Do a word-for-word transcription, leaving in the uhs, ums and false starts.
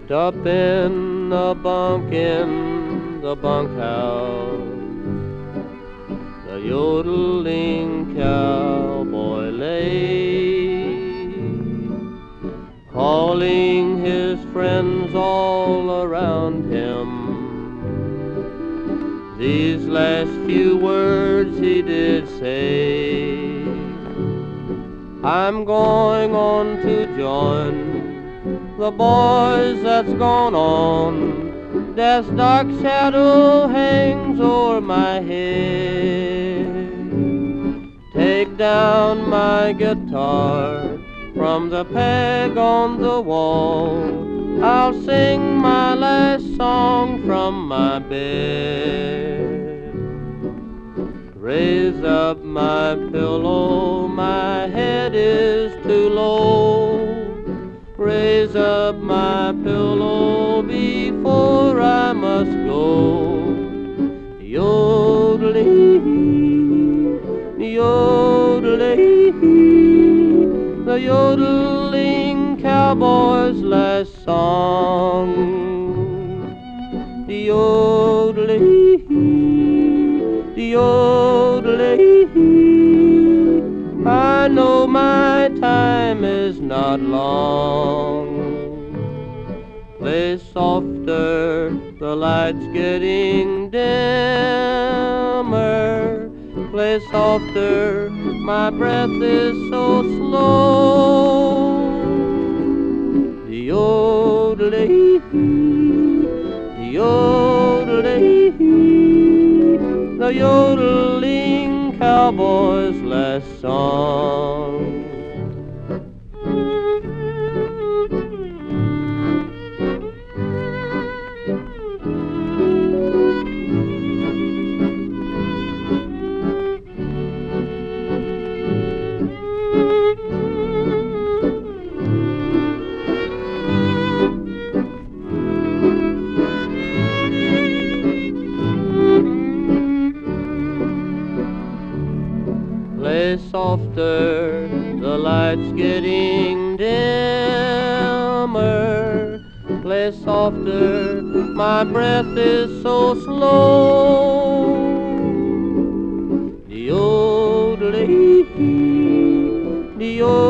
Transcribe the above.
up in the bunk in the bunkhouse. The yodeling cowboy lay, calling his friends all around him. These last few words he did say: I'm going on to join the boys that's gone on. Death's dark shadow hangs o'er my head. Take down my guitar from the peg on the wall. I'll sing my last song from my bed. Raise up my pillow, my head is too low. Raise up my pillow before I must go. Yodeling, yodeling, the yodeling cowboy's last song. Yodeling, yodeling, I know my time is not long. Play softer, the light's getting dimmer. Play softer, my breath is so slow. Yodeling, yodeling, the yodeling cowboy's last song. Play softer, the light's getting dimmer. Play softer, my breath is so slow. Yodeling, yodeling.